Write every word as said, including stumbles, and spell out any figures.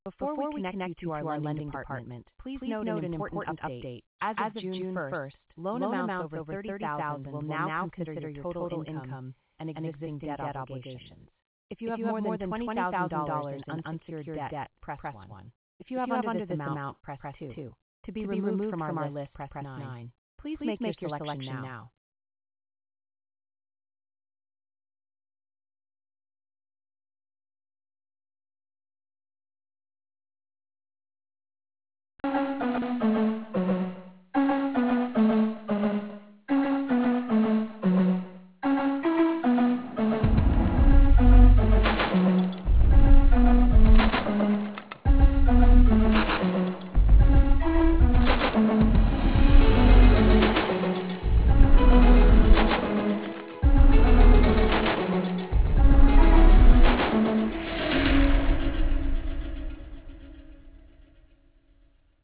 Before we connect you to our lending department, please note an important update. As of June first, loan amounts over thirty thousand dollars will now consider your total income and existing debt obligations. If you have more than twenty thousand dollars in unsecured debt, press one. If you have under this amount, press two. To be removed from our list, press nine. Please make your selection now. Thank you.